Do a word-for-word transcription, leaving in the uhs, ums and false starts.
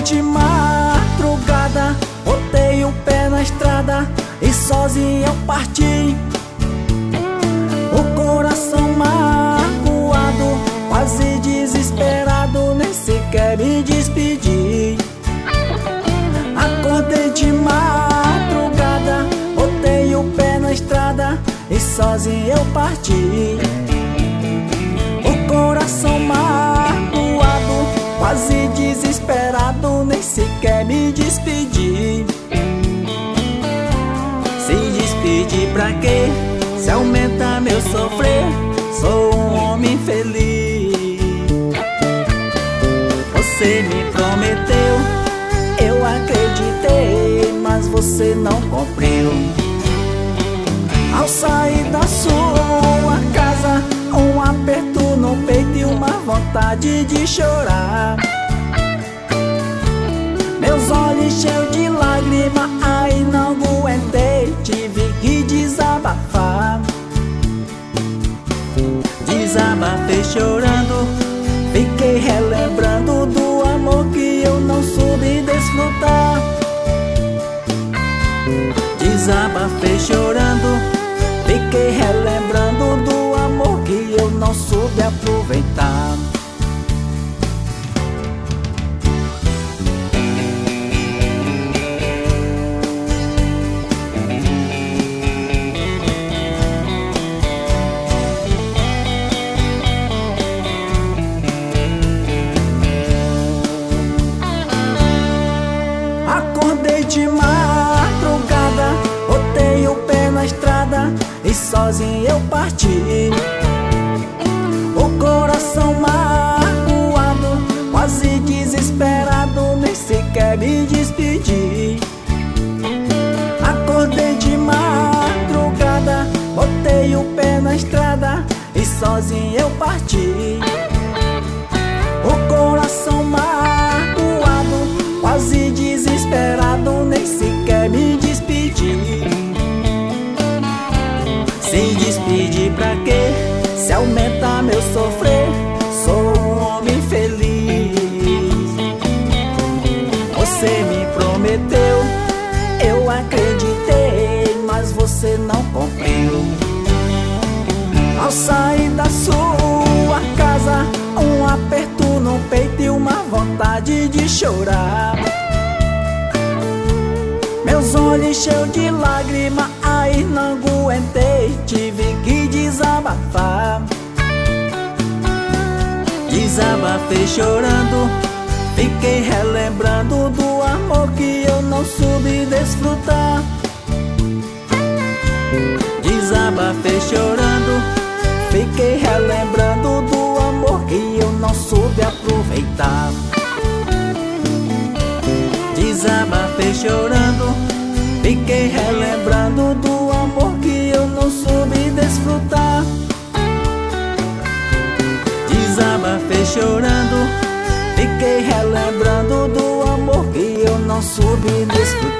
de madrugada, botei o pé na estrada e sozinho eu parti. O coração magoado, quase desesperado, nem sequer me despedi. Acordei de madrugada, botei o pé na estrada e sozinho eu parti. O coração magoado, quase desesperado, nem sequer me despedi. Se despedir pra quê? Se aumenta meu sofrer, sou um homem feliz. Você me prometeu, eu acreditei, mas você não cumpriu. Ao sair da sua casa, um aperto no peito e uma vontade de chorar. Meus olhos cheios de lágrimas, aí não aguentei, tive que desabafar. Desabafei chorando, fiquei relembrando do amor que eu não soube desfrutar. Desabafei chorando, fiquei relembrando do amor que eu não soube aproveitar. Acordei de madrugada, botei o pé na estrada e sozinho eu parti. O coração magoado, quase desesperado, nem sequer me despedi. Acordei de madrugada, botei o pé na estrada e sozinho eu parti. O coração magoado, quase desesperado, nem sequer me despedi. Se despedir pra quê? Se aumenta meu sofrer, sou um homem feliz. Você me prometeu, eu acreditei, mas você não cumpriu. Ao sair da sua casa, um aperto no peito e uma vontade de chorar. Meus olhos cheios de lágrimas, aí não aguentei, tive que desabafar. Desabafei chorando, fiquei relembrando do amor que eu não soube desfrutar. Desabafei chorando, fiquei relembrando do amor que eu não soube aproveitar. Desabafei chorando, fiquei relembrando do amor que eu não soube desfrutar. Desabafei chorando, fiquei relembrando do amor que eu não soube desfrutar.